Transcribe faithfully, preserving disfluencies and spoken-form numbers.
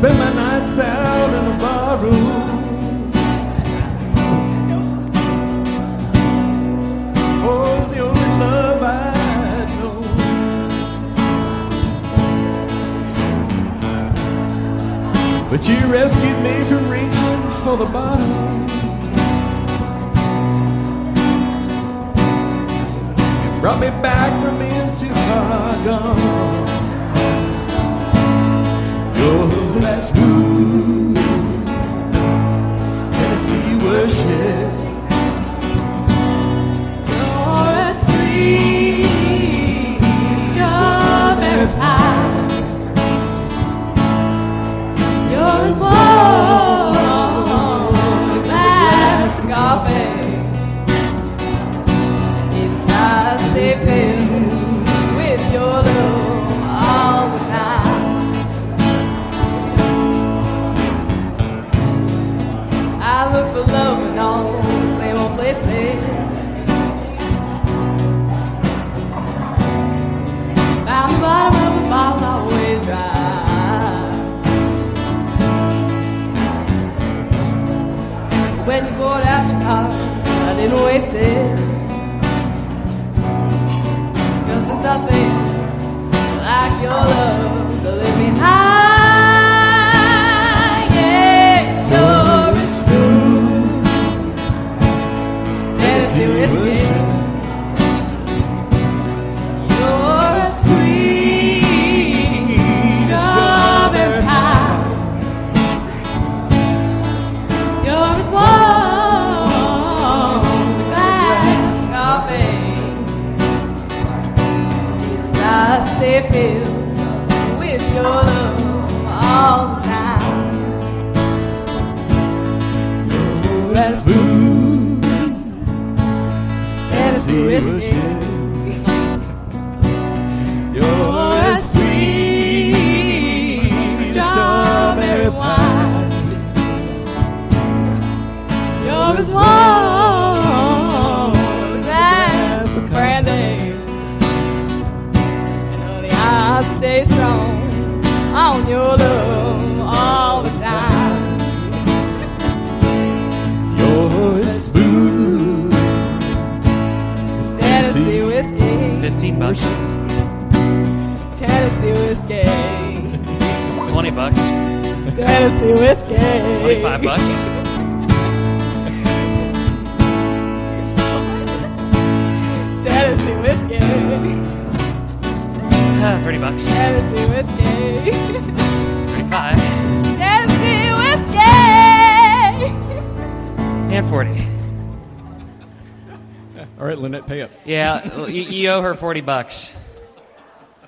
spend my nights out in a bar room. Oh, it's the only love I know. But you rescued me from reaching for the bottom. Brought me back from being too far gone. You're the best food Tennessee worship. You're a sweet strawberry pie. You're as warm as a glass of coffee. Stay filled with your love all the time. I look for love in all the same old places. Found the bottom of the bottle always dry. When you poured out your heart, I didn't waste it. There's nothing like your love to lift me high. Yeah, you're a smooth Tennessee whiskey. You're a sweet strawberry pie. You're as warm as a glass of coffee. I stay filled with your love all the time. You're as smooth as Tennessee whiskey. You're as sweet strawberry wine. You're as warm as a glass of brandy. I stay strong on your love all the time. You're as smooth as Tennessee whiskey. Fifteen bucks. Tennessee whiskey. Twenty bucks. Tennessee whiskey. Twenty-five bucks. Tennessee whiskey. Uh, thirty bucks. Tennessee whiskey. Thirty-five. Tennessee whiskey. And forty. All right, Lynette, pay up. Yeah, you, you owe her forty bucks.